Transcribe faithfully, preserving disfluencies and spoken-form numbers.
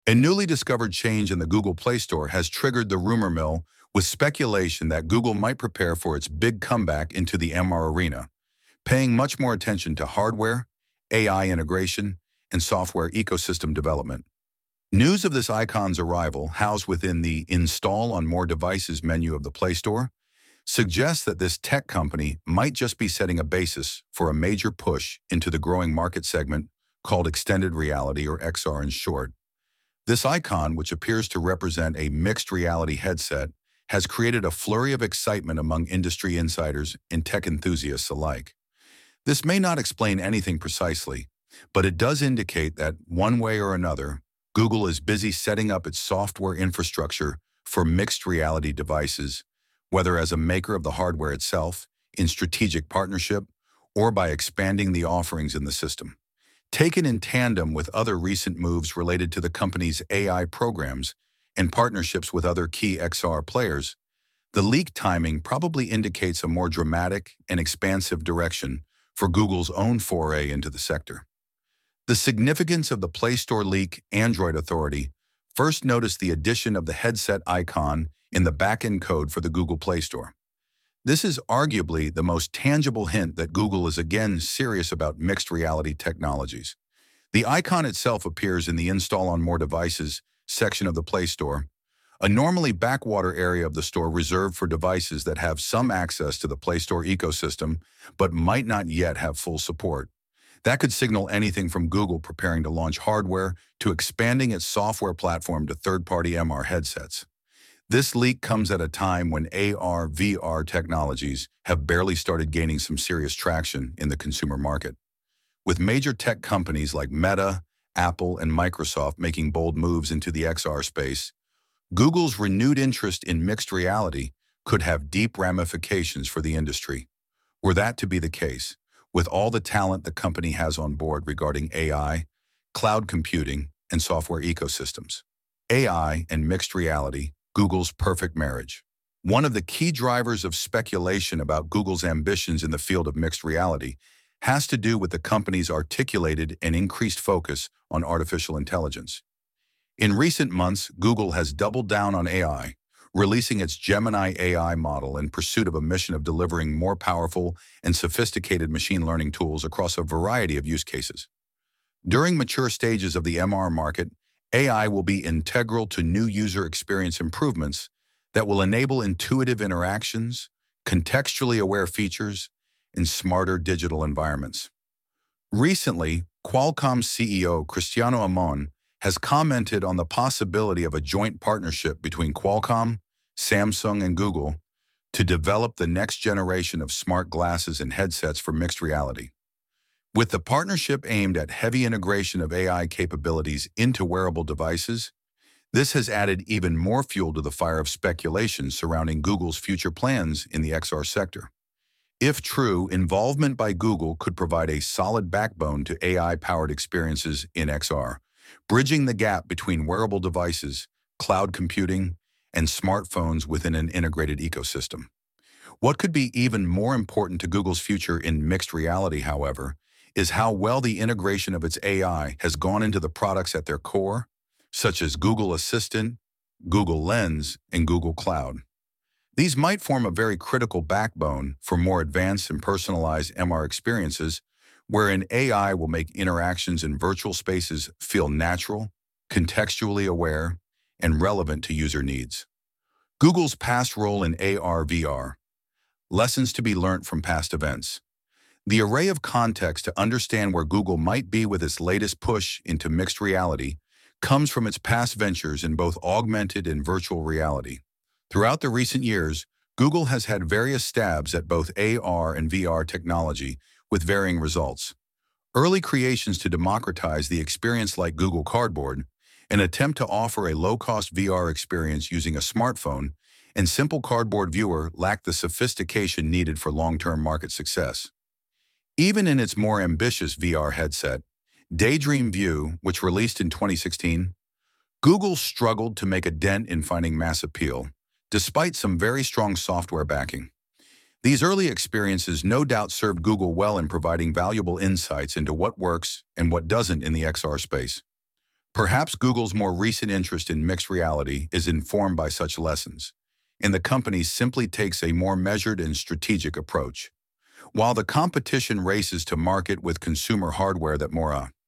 A newly discovered change in the Google Play Store has triggered the rumor mill with speculation that Google might prepare for its big comeback into the M R arena, paying much more attention to hardware, A I integration, and software ecosystem development. News of this icon's arrival, housed within the Install on More Devices menu of the Play Store, suggests that this tech company might just be setting a basis for a major push into the growing market segment called extended reality, or X R in short. This icon, which appears to represent a mixed reality headset, has created a flurry of excitement among industry insiders and tech enthusiasts alike. This may not explain anything precisely, but it does indicate that, one way or another, Google is busy setting up its software infrastructure for mixed reality devices, whether as a maker of the hardware itself, in strategic partnership, or by expanding the offerings in the system. Taken in tandem with other recent moves related to the company's A I programs and partnerships with other key X R players, the leak timing probably indicates a more dramatic and expansive direction for Google's own foray into the sector. The significance of the Play Store leak. Android Authority first noticed the addition of the headset icon in the backend code for the Google Play Store. This is arguably the most tangible hint that Google is again serious about mixed reality technologies. The icon itself appears in the Install on More Devices section of the Play Store, a normally backwater area of the store reserved for devices that have some access to the Play Store ecosystem but might not yet have full support. That could signal anything from Google preparing to launch hardware to expanding its software platform to third-party M R headsets. This leak comes at a time when A R V R technologies have barely started gaining some serious traction in the consumer market. With major tech companies like Meta, Apple, and Microsoft making bold moves into the X R space, Google's renewed interest in mixed reality could have deep ramifications for the industry. Were that to be the case, with all the talent the company has on board regarding A I, cloud computing, and software ecosystems, A I and mixed reality, Google's perfect marriage. One of the key drivers of speculation about Google's ambitions in the field of mixed reality has to do with the company's articulated and increased focus on artificial intelligence. In recent months, Google has doubled down on A I, releasing its Gemini A I model in pursuit of a mission of delivering more powerful and sophisticated machine learning tools across a variety of use cases. During mature stages of the M R market, A I will be integral to new user experience improvements that will enable intuitive interactions, contextually aware features, and smarter digital environments. Recently, Qualcomm's C E O Cristiano Amon has commented on the possibility of a joint partnership between Qualcomm, Samsung, and Google to develop the next generation of smart glasses and headsets for mixed reality. With the partnership aimed at heavy integration of A I capabilities into wearable devices, this has added even more fuel to the fire of speculation surrounding Google's future plans in the X R sector. If true, involvement by Google could provide a solid backbone to A I-powered experiences in X R, bridging the gap between wearable devices, cloud computing, and smartphones within an integrated ecosystem. What could be even more important to Google's future in mixed reality, however, is how well the integration of its A I has gone into the products at their core, such as Google Assistant, Google Lens, and Google Cloud. These might form a very critical backbone for more advanced and personalized M R experiences, wherein A I will make interactions in virtual spaces feel natural, contextually aware, and relevant to user needs. Google's past role in A R V R. Lessons to be learned from past events. The array of context to understand where Google might be with its latest push into mixed reality comes from its past ventures in both augmented and virtual reality. Throughout the recent years, Google has had various stabs at both A R and V R technology with varying results. Early creations to democratize the experience like Google Cardboard, an attempt to offer a low-cost V R experience using a smartphone, and Simple Cardboard Viewer lacked the sophistication needed for long-term market success. Even in its more ambitious V R headset, Daydream View, which released in twenty sixteen, Google struggled to make a dent in finding mass appeal, despite some very strong software backing. These early experiences no doubt served Google well in providing valuable insights into what works and what doesn't in the X R space. Perhaps Google's more recent interest in mixed reality is informed by such lessons, and the company simply takes a more measured and strategic approach. While the competition races to market with consumer hardware that more uh,